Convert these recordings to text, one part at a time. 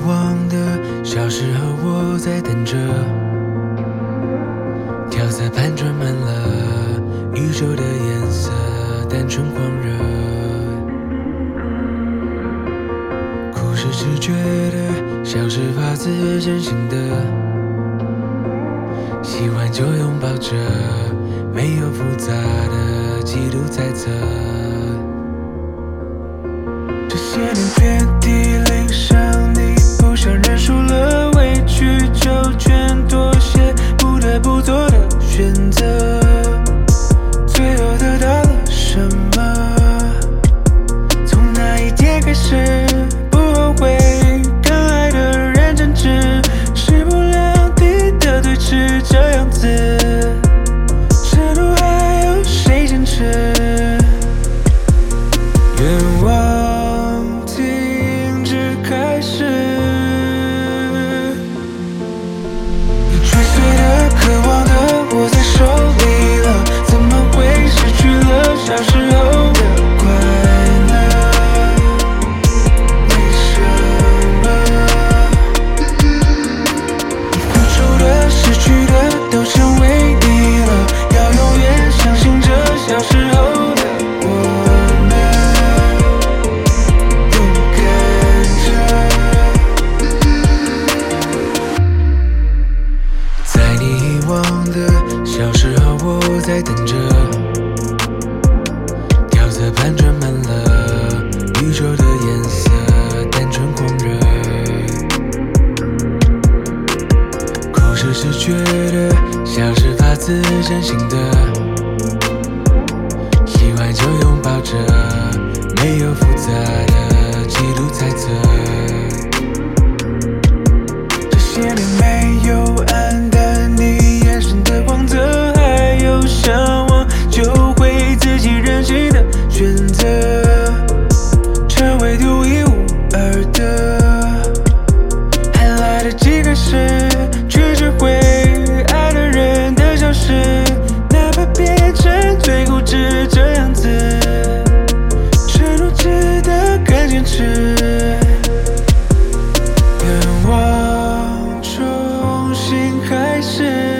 忘的小时候，我在等着，调色盘装满了宇宙的颜色，单纯狂热。哭是直觉的，笑是发自真心的，喜欢就拥抱着，没有复杂的嫉妒猜测。这些年遍体鳞伤，你不想认输了，委曲求全，妥协，不得不做的选择。最后得到了什么？从那一天开始，不后悔，跟爱的人争执，势不两立的对峙，这样子，这路还有谁坚持？愿望停止开始，你追随的、渴望的，握在手里了，怎么会失去了小时候的快乐？为什么？你付出的、失去的，都成为你了，要永远相信着小时候的我。小时候我在等着，调色盘装满了宇宙的颜色，单纯狂热。哭是直觉的，笑是发自真心的，喜欢就拥抱着，没有复杂的嫉妒猜测。这些年没有暗淡你眼神的光泽，还有向往，就会自己任性的选择，成为独一无二的。还来得及开始，拒绝会爱的人的消失，哪怕变成最固执这样子，承诺值得更坚持。愿望重新开始，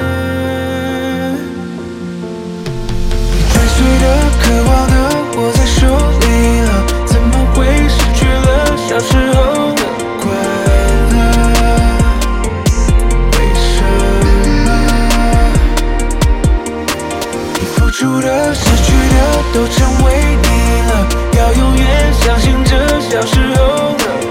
你追随的、渴望的，握在手里了，怎么会失去了小时候的快乐？为什么？你付出的、失去的，都成为你了，要永远相信着小时候的